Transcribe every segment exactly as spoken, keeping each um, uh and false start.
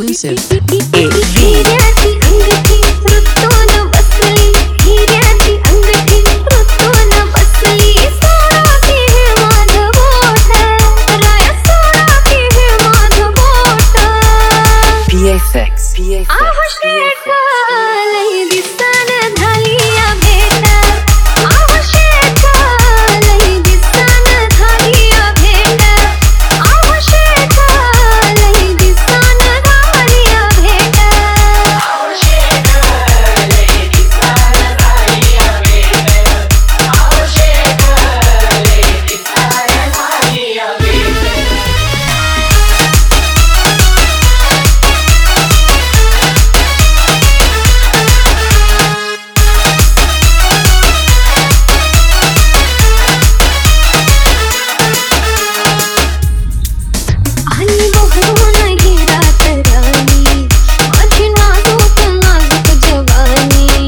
Exclusive. हिऱ्याची अंगठी ऋतून बसली, हिऱ्याची अंगठी ऋतून बसली. सोळा की हे माझं बोट, राया सोळा की हे माझं बोट. P F X. P F X. आहो शेठ लई दिसन झाली या भेट, आहो शेठ लई दिसन झाली या भेट, आहो शेठ लई दिसन झाली या भेट, आहो शेठ लई दिसन झाली या भेट, आहो शेठ लई दिसन झाली या भेट. आणि बहरून हिरात राणी, माझी नाजूक नाजूक जवानी.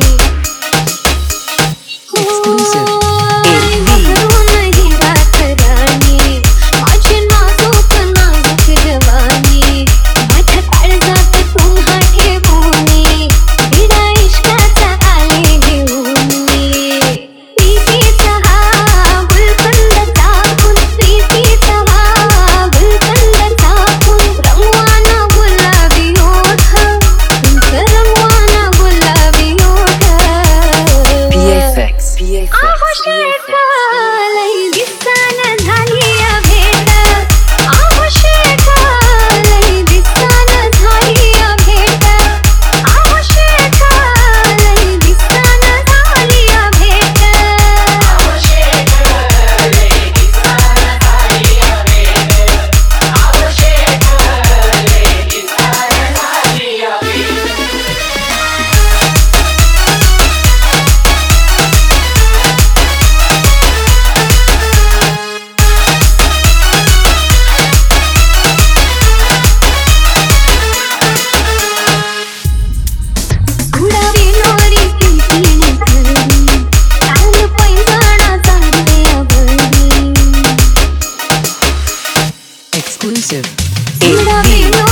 Exclusive. आणि बहरून हिरात राणी, माझी नाजूक नाजूक जवानी. माझ्या काळजात तुम्हा ठेवूनी, विडा इश्काचा आले घेऊन मी. प्रीतीचा हा गुलकंद चापून, प्रीतीचा हा गुलकंद चापून, रंगवाना गुलाबी ओठ, तुमचं रंगवाना गुलाबी ओठ. P F X. P F X. आहो शेठ लई दिसन झाली या भेट, आहो शेठ लई दिसन झाली या भेट, आहो शेठ लई दिसन झाली या भेट, आहो शेठ लई दिसन झाली या भेट, आहो शेठ लई दिसन झाली या भेट. उडावी लोरी किलकिली घरी, ताल पैंजणा चालते अवरी. Exclusive. उडावी